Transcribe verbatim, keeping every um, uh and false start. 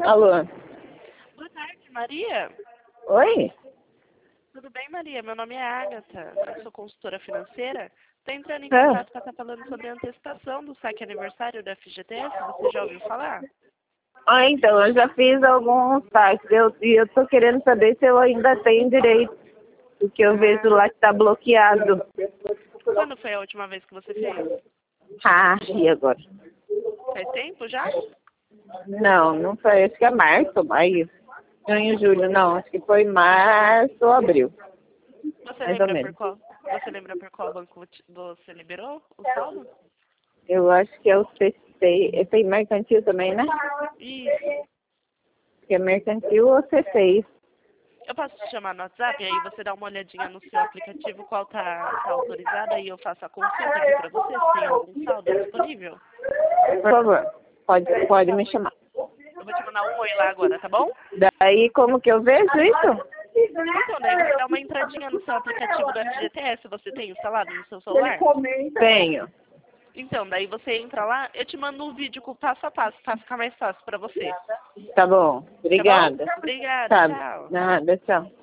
Alô? Boa tarde, Maria. Oi? Tudo bem, Maria? Meu nome é Agatha. Eu sou consultora financeira. Estou entrando em Ah, contato para estar falando sobre a antecipação do saque aniversário da F G T S. Você já ouviu falar? ah, então, eu já fiz alguns saques eu, e eu tô querendo saber se eu ainda tenho direito, porque eu vejo lá que tá bloqueado. Quando foi a última vez que você fez? Ah, e agora? Faz tempo já? Não, não foi, acho que é março, maio, junho, julho, não, acho que foi março ou abril, Você mais ou lembra por menos. qual? Você lembra por qual banco te- você liberou o saldo? Eu acho que é o C seis, tem mercantil também, né? Isso. Que é mercantil ou C seis. Eu posso te chamar no WhatsApp e aí você dá uma olhadinha no seu aplicativo qual tá, tá autorizado e eu faço a consulta aqui para você se tem algum saldo disponível. Por favor, pode, pode me chamar. Eu vou te mandar um oi lá agora, tá bom? Daí, como que eu vejo isso? Então, daí você dá uma entradinha no seu aplicativo do F G T S, você tem instalado no seu celular? Tenho. Então, daí você entra lá, eu te mando um vídeo com o passo a passo, para ficar mais fácil para você. Tá bom. Tá bom? Obrigada. Obrigada, Tá. tchau. Nada, tchau.